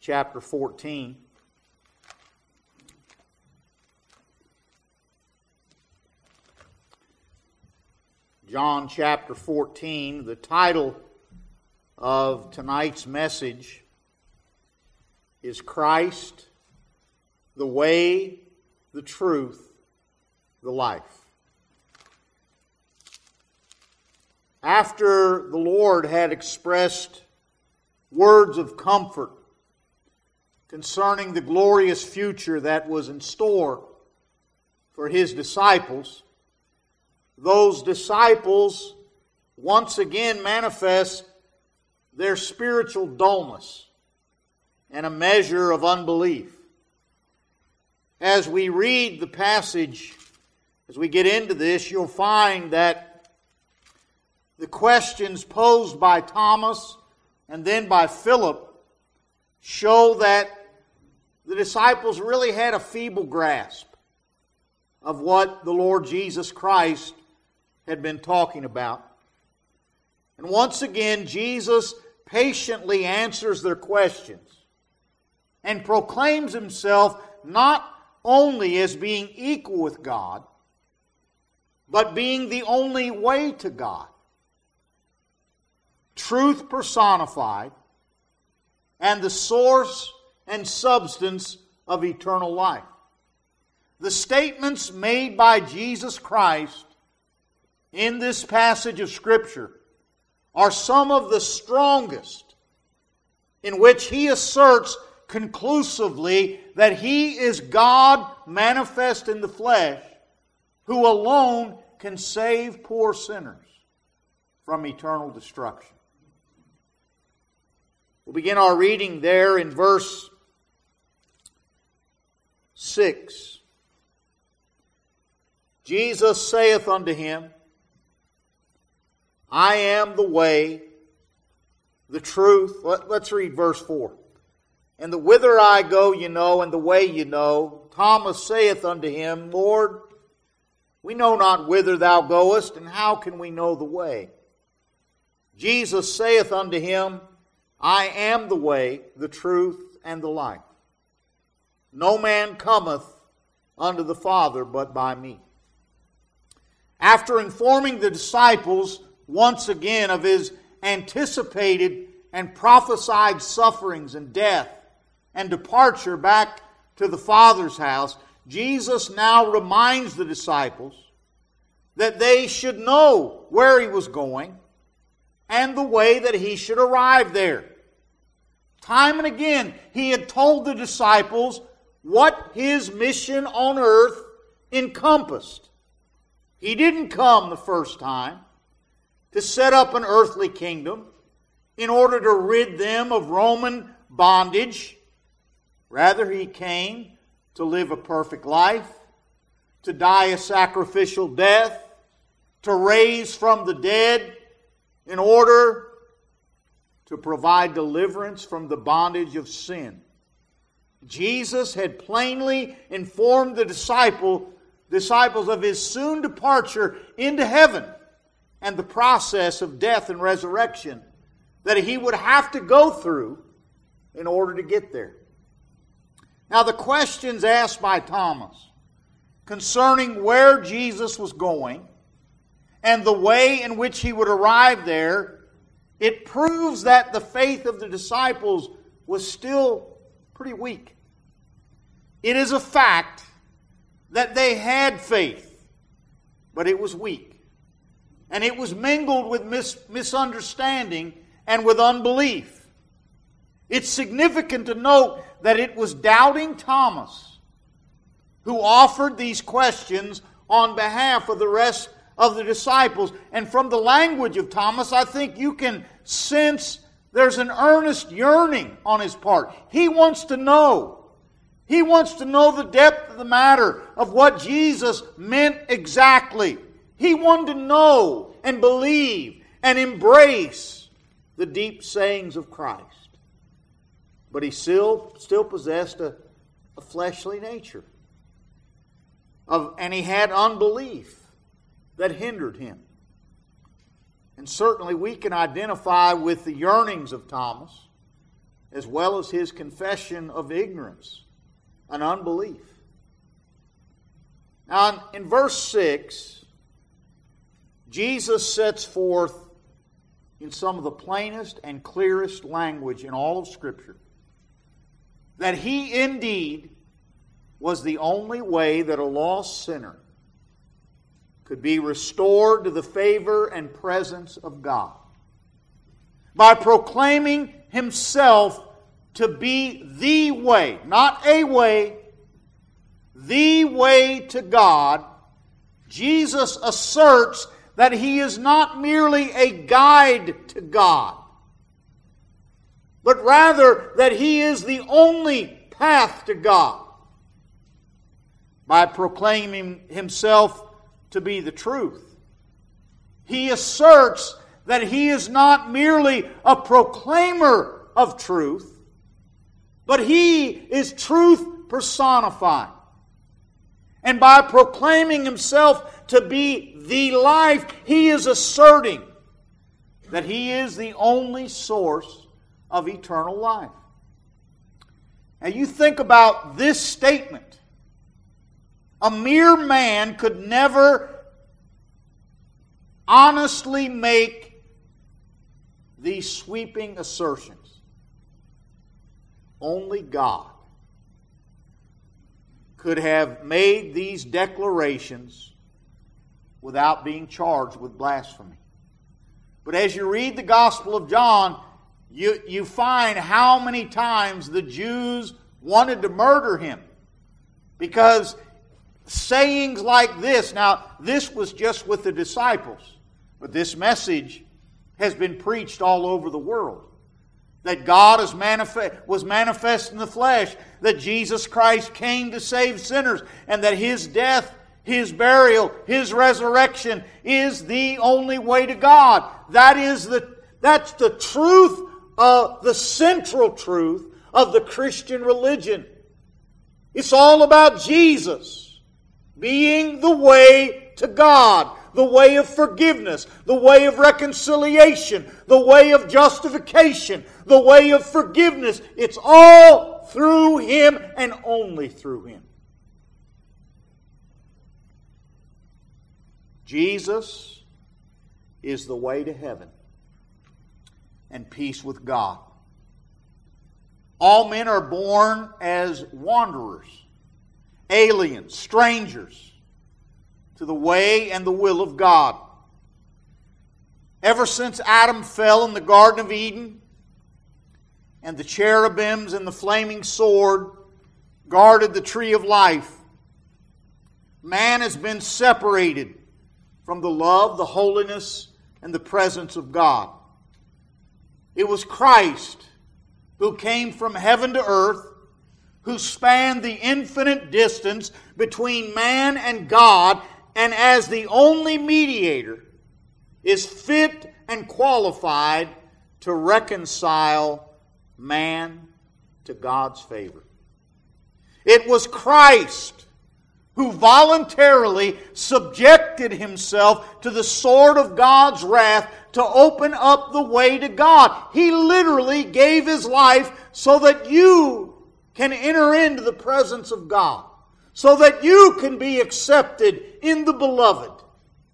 chapter 14. John chapter 14, the title of tonight's message is Christ, the Way, the Truth, the Life. After the Lord had expressed words of comfort concerning the glorious future that was in store for His disciples, those disciples once again manifest their spiritual dullness and a measure of unbelief. As we read the passage, as we get into this, you'll find that the questions posed by Thomas and then by Philip show that the disciples really had a feeble grasp of what the Lord Jesus Christ had been talking about. And once again, Jesus patiently answers their questions and proclaims Himself not only as being equal with God, but being the only way to God. Truth personified, and the source and substance of eternal life. The statements made by Jesus Christ in this passage of Scripture are some of the strongest in which He asserts conclusively that He is God manifest in the flesh, who alone can save poor sinners from eternal destruction. We'll begin our reading there in verse 6. Jesus saith unto him, I am the way, the truth. Let's read verse 4. And the whither I go you know, and the way you know. Thomas saith unto him, Lord, we know not whither thou goest, and how can we know the way? Jesus saith unto him, I am the way, the truth, and the life. No man cometh unto the Father but by me. After informing the disciples once again of His anticipated and prophesied sufferings and death and departure back to the Father's house, Jesus now reminds the disciples that they should know where He was going and the way that He should arrive there. Time and again, He had told the disciples what His mission on earth encompassed. He didn't come the first time to set up an earthly kingdom in order to rid them of Roman bondage. Rather, He came to live a perfect life, to die a sacrificial death, to raise from the dead in order to provide deliverance from the bondage of sin. Jesus had plainly informed the disciples of His soon departure into heaven and the process of death and resurrection that He would have to go through in order to get there. Now, the questions asked by Thomas concerning where Jesus was going and the way in which He would arrive there, it proves that the faith of the disciples was still pretty weak. It is a fact that they had faith, but it was weak. And it was mingled with misunderstanding and with unbelief. It's significant to note that it was doubting Thomas who offered these questions on behalf of the rest of the disciples. And from the language of Thomas, I think you can sense there's an earnest yearning on his part. He wants to know. He wants to know the depth of the matter of what Jesus meant exactly. He wanted to know and believe and embrace the deep sayings of Christ. But he still possessed a fleshly nature. And he had unbelief that hindered him. And certainly we can identify with the yearnings of Thomas as well as his confession of ignorance and unbelief. Now, in verse 6, Jesus sets forth in some of the plainest and clearest language in all of Scripture that He indeed was the only way that a lost sinner could be restored to the favor and presence of God. By proclaiming Himself to be the way, not a way, the way to God, Jesus asserts that He is not merely a guide to God, but rather that He is the only path to God. By proclaiming Himself to be the truth, He asserts that He is not merely a proclaimer of truth, but He is truth personified. And by proclaiming Himself to be the life, He is asserting that He is the only source of eternal life. Now you think about this statement. A mere man could never honestly make these sweeping assertions. Only God could have made these declarations without being charged with blasphemy. But as you read the Gospel of John, you find how many times the Jews wanted to murder Him. Because sayings like this, now this was just with the disciples, but this message has been preached all over the world. That God was manifest in the flesh, that Jesus Christ came to save sinners, and that His death, His burial, His resurrection is the only way to God. That's the truth, the central truth of the Christian religion. It's all about Jesus being the way to God, the way of forgiveness, the way of reconciliation, the way of justification, the way of forgiveness. It's all through Him and only through Him. Jesus is the way to heaven and peace with God. All men are born as wanderers, aliens, strangers to the way and the will of God. Ever since Adam fell in the Garden of Eden and the cherubims and the flaming sword guarded the tree of life, man has been separated from the love, the holiness, and the presence of God. It was Christ who came from heaven to earth, who spanned the infinite distance between man and God, and as the only mediator, is fit and qualified to reconcile man to God's favor. It was Christ who voluntarily subjected Himself to the sword of God's wrath to open up the way to God. He literally gave His life so that you can enter into the presence of God, so that you can be accepted in the Beloved.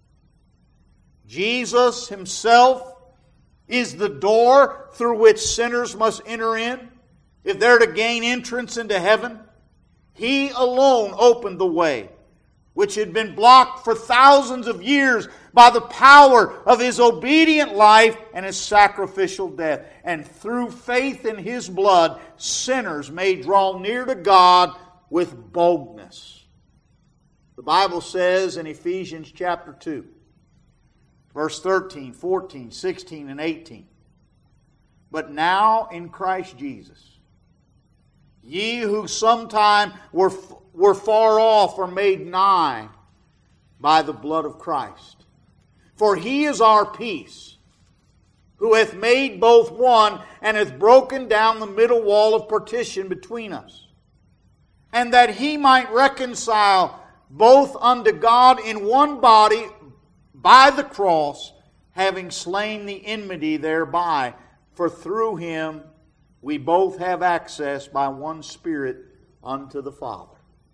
Jesus Himself is the door through which sinners must enter in if they're to gain entrance into heaven. He alone opened the way, which had been blocked for thousands of years by the power of His obedient life and His sacrificial death. And through faith in His blood, sinners may draw near to God with boldness. The Bible says in Ephesians chapter 2, verse 13, 14, 16, and 18, "But now in Christ Jesus, ye who sometime were far off are made nigh by the blood of Christ. For He is our peace, who hath made both one, and hath broken down the middle wall of partition between us, and that He might reconcile both unto God in one body by the cross, having slain the enmity thereby. For through Him we both have access by one Spirit unto the Father.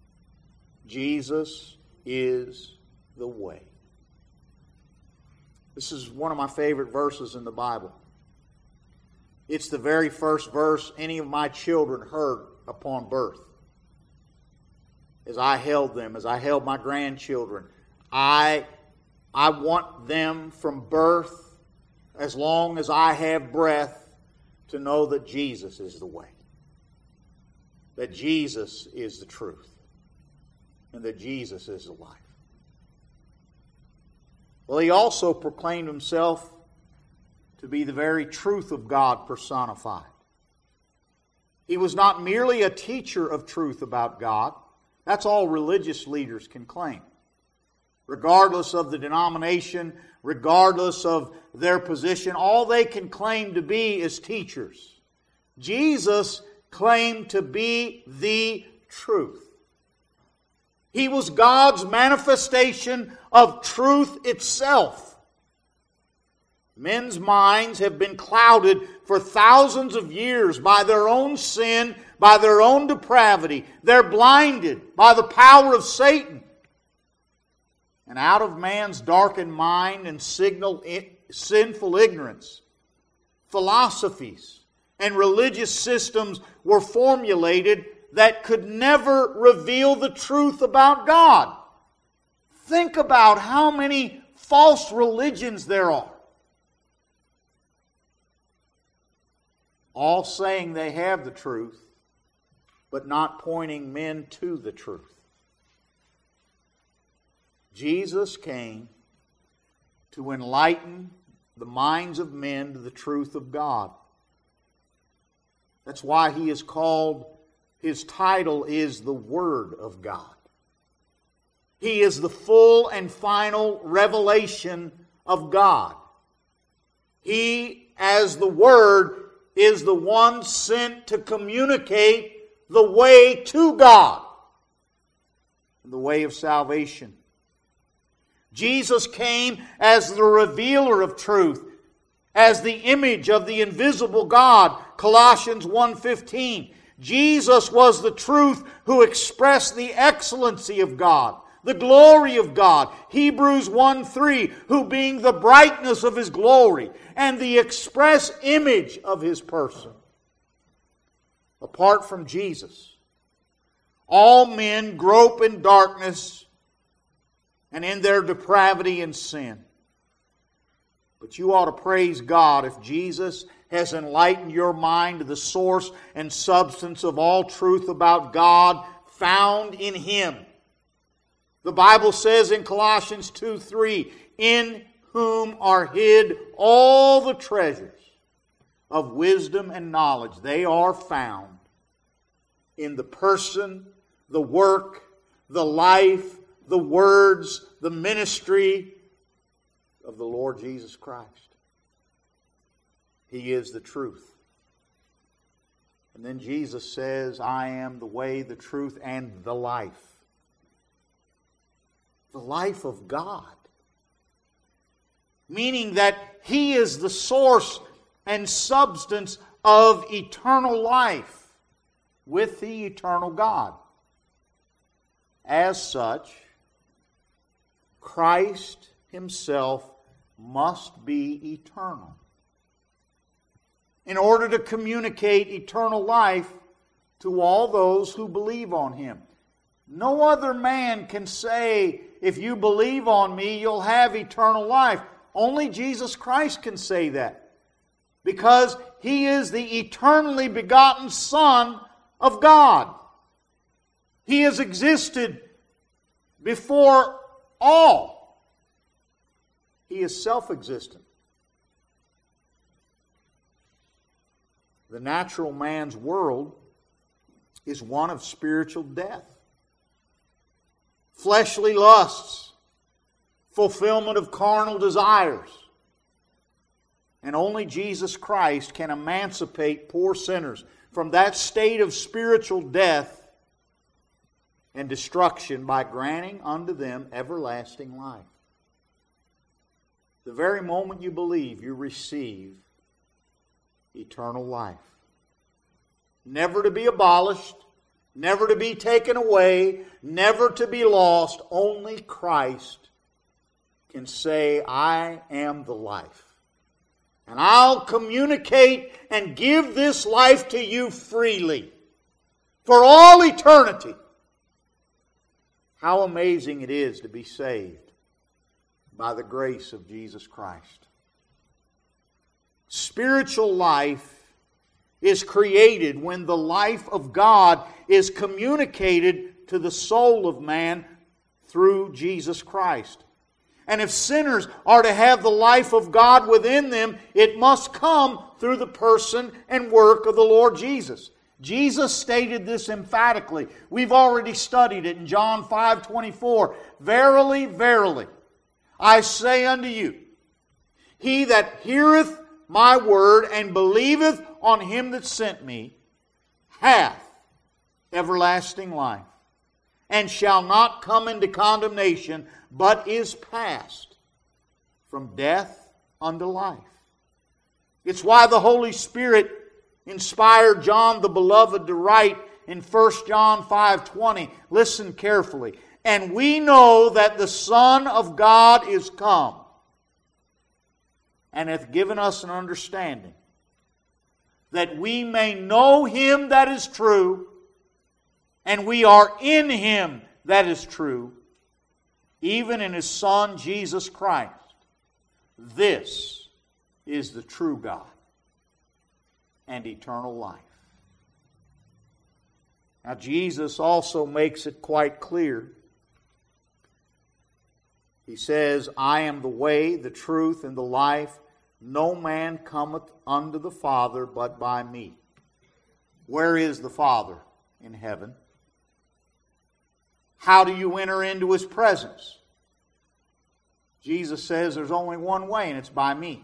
Jesus is the way. This is one of my favorite verses in the Bible. It's the very first verse any of my children heard upon birth. As I held them, as I held my grandchildren, I want them from birth, as long as I have breath, to know that Jesus is the way. That Jesus is the truth. And that Jesus is the life. Well, he also proclaimed himself to be the very truth of God personified. He was not merely a teacher of truth about God. That's all religious leaders can claim. Regardless of the denomination, regardless of their position, all they can claim to be is teachers. Jesus claimed to be the truth. He was God's manifestation of truth itself. Men's minds have been clouded for thousands of years by their own sin, by their own depravity. They're blinded by the power of Satan. And out of man's darkened mind and sinful ignorance, philosophies and religious systems were formulated that could never reveal the truth about God. Think about how many false religions there are. All saying they have the truth, but not pointing men to the truth. Jesus came to enlighten the minds of men to the truth of God. That's why he is called, his title is the Word of God. He is the full and final revelation of God. He, as the Word, is the one sent to communicate the way to God, the way of salvation. Jesus came as the revealer of truth, as the image of the invisible God, Colossians 1:15. Jesus was the truth who expressed the excellency of God, the glory of God, Hebrews 1:3, who being the brightness of His glory and the express image of His person. Apart from Jesus, all men grope in darkness and in their depravity and sin. But you ought to praise God if Jesus has enlightened your mind to the source and substance of all truth about God found in Him. The Bible says in Colossians 2:3, in whom are hid all the treasures of wisdom and knowledge. They are found in the person, the work, the life, the words, the ministry of the Lord Jesus Christ. He is the truth. And then Jesus says, I am the way, the truth, and the life. The life of God. Meaning that He is the source and substance of eternal life with the eternal God. As such, Christ Himself must be eternal in order to communicate eternal life to all those who believe on Him. No other man can say, if you believe on me, you'll have eternal life. Only Jesus Christ can say that, because He is the eternally begotten Son of God. He has existed before all. He is self-existent. The natural man's world is one of spiritual death. Fleshly lusts, fulfillment of carnal desires. And only Jesus Christ can emancipate poor sinners from that state of spiritual death and destruction by granting unto them everlasting life. The very moment you believe, you receive eternal life. never to be abolished, never to be taken away, never to be lost. Only Christ can say, I am the life. And I'll communicate and give this life to you freely for all eternity. How amazing it is to be saved by the grace of Jesus Christ. Spiritual life is created when the life of God is communicated to the soul of man through Jesus Christ. And if sinners are to have the life of God within them, it must come through the person and work of the Lord Jesus. Jesus stated this emphatically. We've already studied it in John 5:24. Verily, verily, I say unto you, he that heareth my word and believeth on him that sent me hath everlasting life, and shall not come into condemnation, but is passed from death unto life. It's why the Holy Spirit inspired John the Beloved to write in 1 John 5:20. Listen carefully. And we know that the Son of God is come, and hath given us an understanding, that we may know him that is true, and we are in him that is true, even in his Son Jesus Christ. This is the true God and eternal life. Now Jesus also makes it quite clear. He says, I am the way, the truth, and the life. No man cometh unto the Father but by me. Where is the Father? In heaven. How do you enter into his presence? Jesus says there's only one way, and it's by me.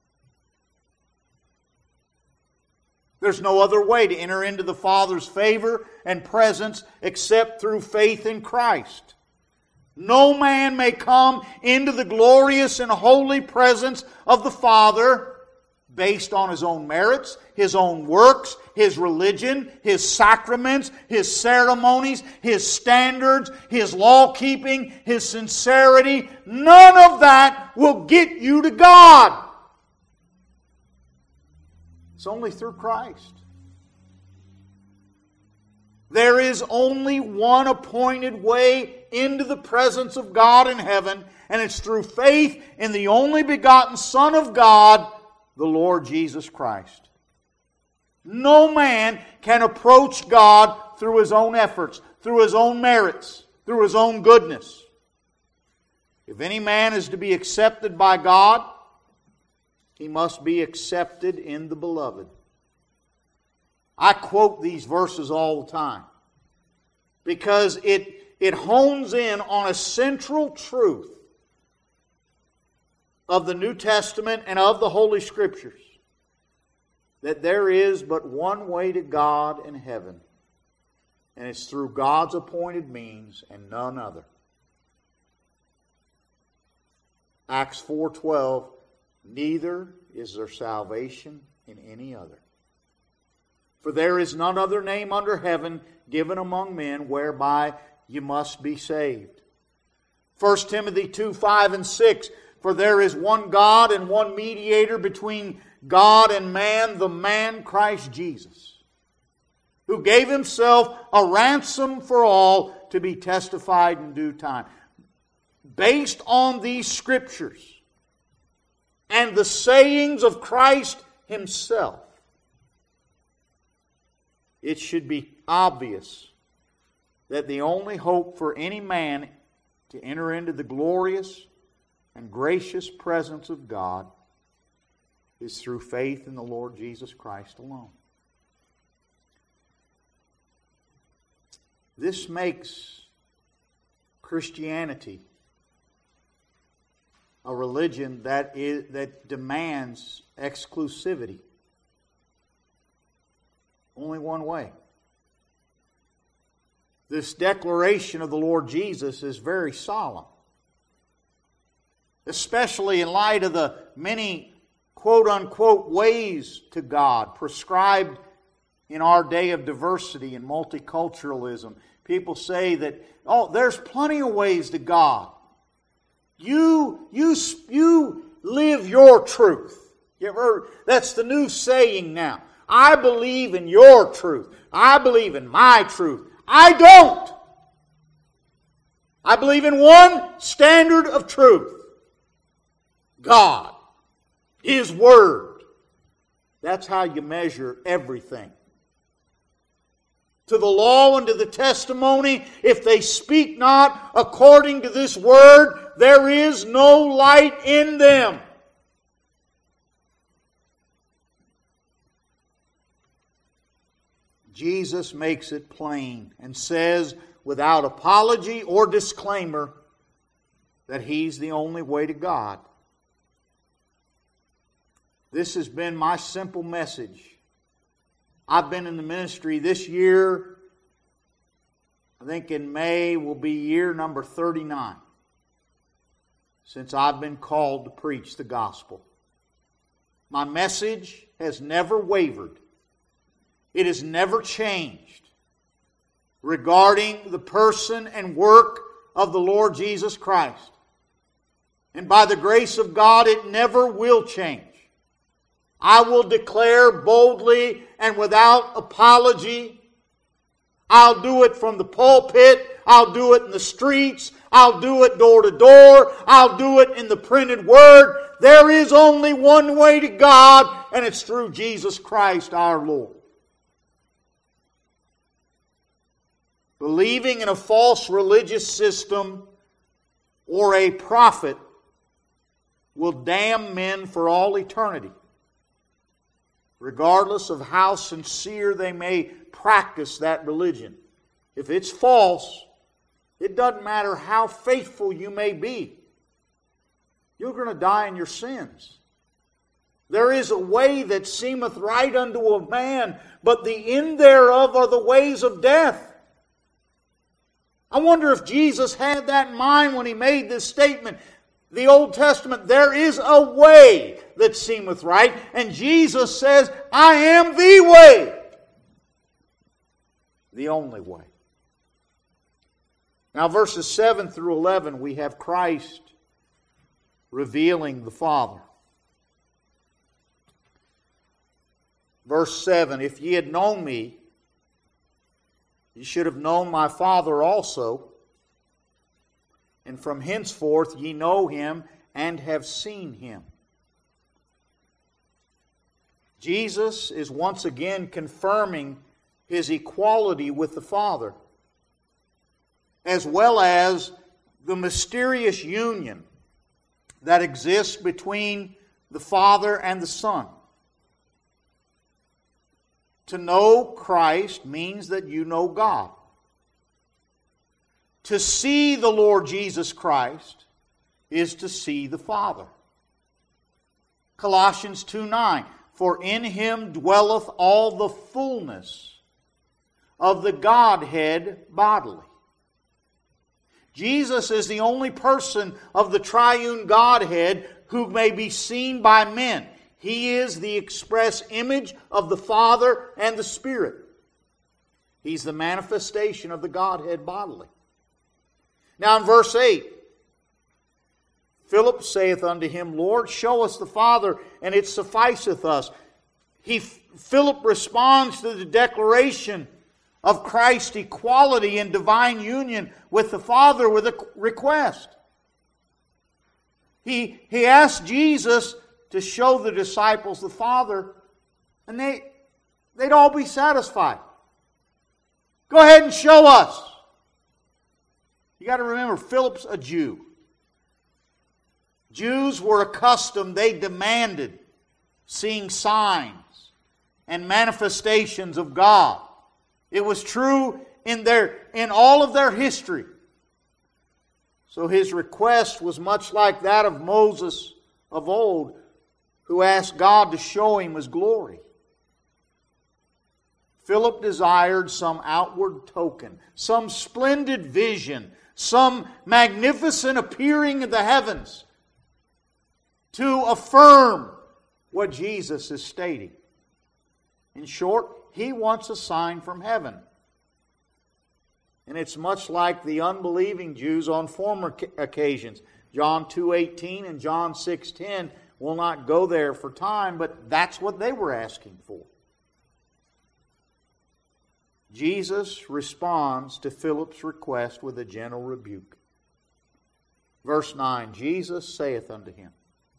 There's no other way to enter into the Father's favor and presence except through faith in Christ. No man may come into the glorious and holy presence of the Father based on his own merits, his own works, his religion, his sacraments, his ceremonies, his standards, his law-keeping, his sincerity. None of that will get you to God. It's only through Christ. There is only one appointed way into the presence of God in heaven, and it's through faith in the only begotten Son of God, the Lord Jesus Christ. No man can approach God through his own efforts, through his own merits, through his own goodness. If any man is to be accepted by God, he must be accepted in the Beloved. I quote these verses all the time because it hones in on a central truth of the New Testament and of the Holy Scriptures, that there is but one way to God in heaven, and it's through God's appointed means and none other. Acts 4:12, neither is there salvation in any other. For there is none other name under heaven given among men whereby you must be saved. 1 Timothy 2:5 and 6, for there is one God and one mediator between God and man, the man Christ Jesus, who gave himself a ransom for all to be testified in due time. Based on these Scriptures and the sayings of Christ himself, it should be obvious that the only hope for any man to enter into the glorious and gracious presence of God is through faith in the Lord Jesus Christ alone. This makes Christianity a religion that demands exclusivity. Only one way. This declaration of the Lord Jesus is very solemn, especially in light of the many quote-unquote ways to God prescribed in our day of diversity and multiculturalism. People say that, oh, there's plenty of ways to God. You live your truth. You ever heard? That's the new saying now. I believe in your truth. I believe in my truth. I don't. I believe in one standard of truth. God. His Word. That's how you measure everything. To the law and to the testimony, if they speak not according to this Word, there is no light in them. Jesus makes it plain and says, without apology or disclaimer, that He's the only way to God. This has been my simple message. I've been in the ministry this year. I think in May will be year number 39 since I've been called to preach the gospel. My message has never wavered. It has never changed regarding the person and work of the Lord Jesus Christ. And by the grace of God, it never will change. I will declare boldly and without apology. I'll do it from the pulpit. I'll do it in the streets. I'll do it door to door. I'll do it in the printed word. There is only one way to God, and it's through Jesus Christ our Lord. Believing in a false religious system or a prophet will damn men for all eternity, regardless of how sincere they may practice that religion. If it's false, it doesn't matter how faithful you may be. You're going to die in your sins. There is a way that seemeth right unto a man, but the end thereof are the ways of death. I wonder if Jesus had that in mind when He made this statement. The Old Testament, there is a way that seemeth right, and Jesus says, I am the way. The only way. Now verses 7 through 11, we have Christ revealing the Father. Verse 7, if ye had known me, ye should have known my Father also. And from henceforth ye know Him and have seen Him. Jesus is once again confirming His equality with the Father, as well as the mysterious union that exists between the Father and the Son. To know Christ means that you know God. To see the Lord Jesus Christ is to see the Father. Colossians 2:9, for in Him dwelleth all the fullness of the Godhead bodily. Jesus is the only person of the triune Godhead who may be seen by men. He is the express image of the Father and the Spirit. He's the manifestation of the Godhead bodily. Now in verse 8, Philip saith unto Him, Lord, show us the Father, and it sufficeth us. Philip responds to the declaration of Christ's equality and divine union with the Father with a request. He asked Jesus to show the disciples the Father, and they'd all be satisfied. Go ahead and show us. You got to remember, Philip's a Jew. Jews were accustomed, they demanded seeing signs and manifestations of God. It was true in all of their history. So his request was much like that of Moses of old, who asked God to show him His glory. Philip desired some outward token, some splendid vision, some magnificent appearing in the heavens to affirm what Jesus is stating. In short, he wants a sign from heaven. And it's much like the unbelieving Jews on former occasions. John 2:18 and John 6:10, we'll not go there for time, but that's what they were asking for. Jesus responds to Philip's request with a gentle rebuke. Verse 9, Jesus saith unto him,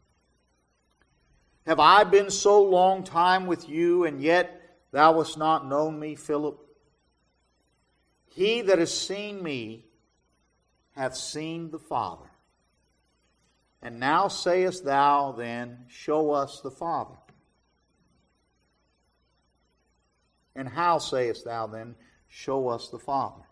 Have I been so long time with you, and yet thou hast not known me, Philip? He that has seen me hath seen the Father. And now sayest thou then, Show us the Father. And how sayest thou then, Show us the Father?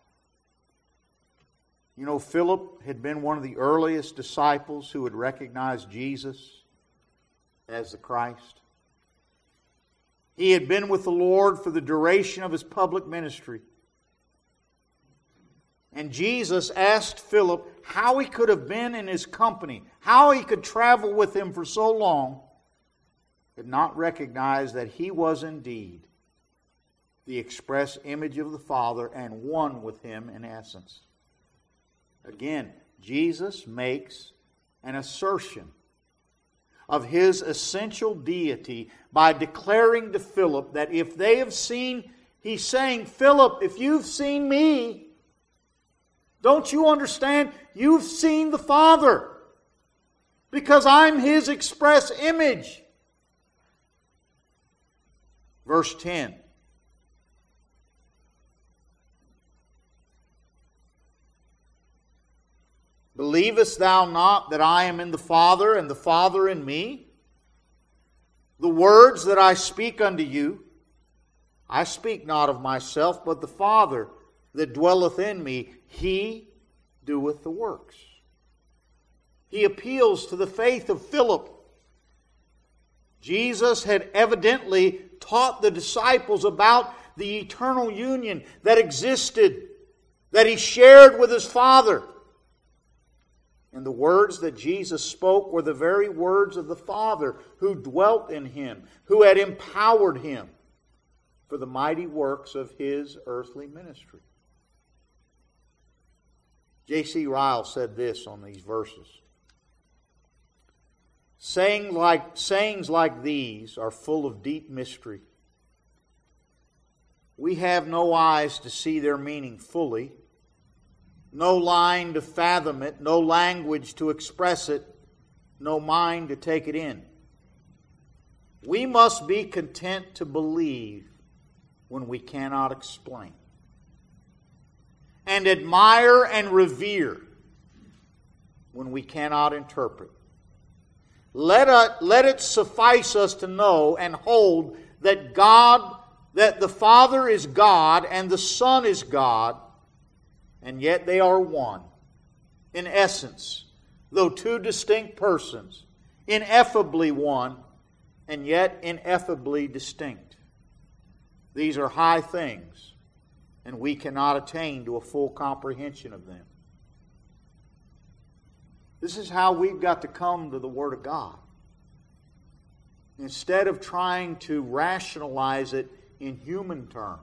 You know, Philip had been one of the earliest disciples who had recognized Jesus as the Christ. He had been with the Lord for the duration of his public ministry. And Jesus asked Philip how he could have been in his company, how he could travel with him for so long, but not recognize that he was indeed the express image of the Father and one with him in essence. Again, Jesus makes an assertion of his essential deity by declaring to Philip that if they have seen, he's saying, Philip, if you've seen me, don't you understand? You've seen the Father, because I'm his express image. Verse 10. Believest thou not that I am in the Father, and the Father in me? The words that I speak unto you, I speak not of myself, but the Father that dwelleth in me, he doeth the works. He appeals to the faith of Philip. Jesus had evidently taught the disciples about the eternal union that existed, that he shared with his Father. And the words that Jesus spoke were the very words of the Father who dwelt in him, who had empowered him for the mighty works of his earthly ministry. J.C. Ryle said this on these verses. Sayings like these are full of deep mystery. We have no eyes to see their meaning fully, no line to fathom it, no language to express it, no mind to take it in. We must be content to believe when we cannot explain, and admire and revere when we cannot interpret. Let it suffice us to know and hold that that the Father is God and the Son is God, and yet they are one. In essence, though two distinct persons, ineffably one, and yet ineffably distinct. These are high things, and we cannot attain to a full comprehension of them. This is how we've got to come to the Word of God. Instead of trying to rationalize it in human terms,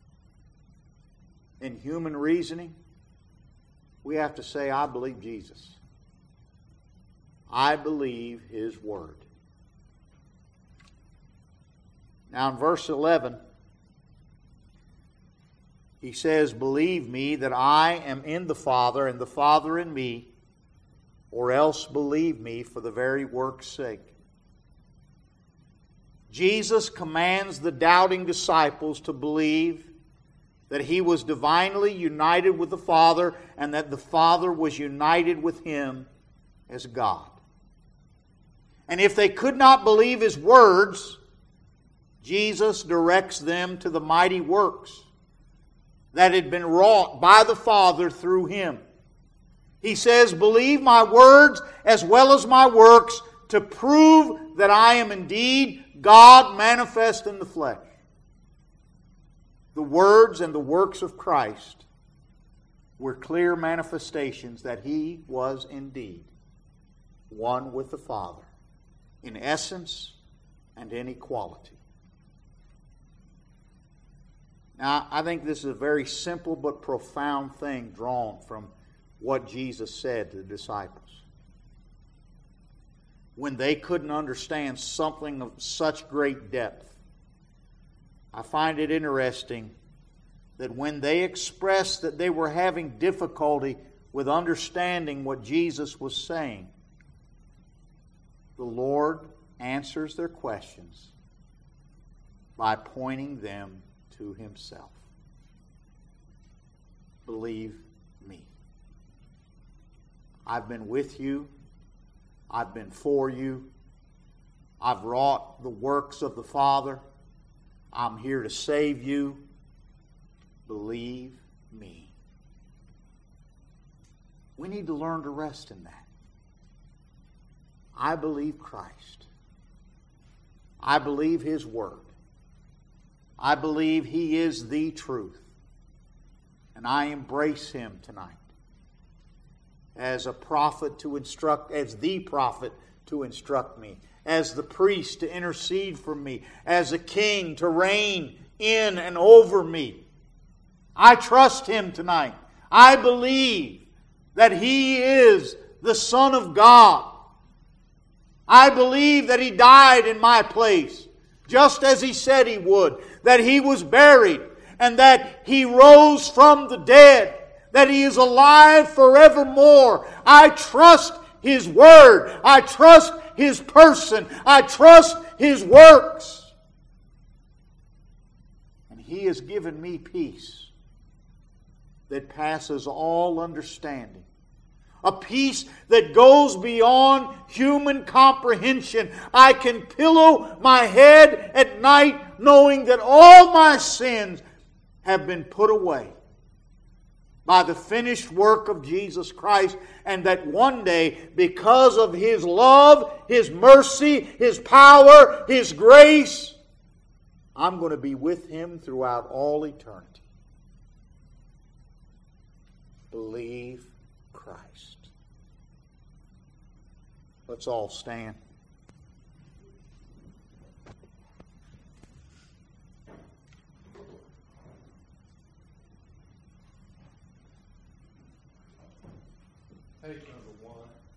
in human reasoning, we have to say, I believe Jesus. I believe His Word. Now in verse 11, he says, Believe me that I am in the Father, and the Father in me, or else believe me for the very work's sake. Jesus commands the doubting disciples to believe that He was divinely united with the Father, and that the Father was united with Him as God. And if they could not believe His words, Jesus directs them to the mighty works that had been wrought by the Father through Him. He says, Believe my words as well as my works, to prove that I am indeed God manifest in the flesh. The words and the works of Christ were clear manifestations that He was indeed one with the Father, in essence and in equality. Now, I think this is a very simple but profound thing drawn from what Jesus said to the disciples. When they couldn't understand something of such great depth, I find it interesting that when they expressed that they were having difficulty with understanding what Jesus was saying, the Lord answers their questions by pointing them to Himself. Believe me. I've been with you. I've been for you. I've wrought the works of the Father. I'm here to save you. Believe me. We need to learn to rest in that. I believe Christ. I believe His Word. I believe He is the truth. And I embrace Him tonight as a prophet to instruct, as the prophet to instruct me, as the priest to intercede for me, as a king to reign in and over me. I trust Him tonight. I believe that He is the Son of God. I believe that He died in my place, just as He said He would, that He was buried, and that He rose from the dead, that He is alive forevermore. I trust His Word. I trust His person. I trust His works. And He has given me peace that passes all understanding. A peace that goes beyond human comprehension. I can pillow my head at night knowing that all my sins have been put away by the finished work of Jesus Christ, and that one day, because of His love, His mercy, His power, His grace, I'm going to be with Him throughout all eternity. Believe Christ. Let's all stand. Page number 1.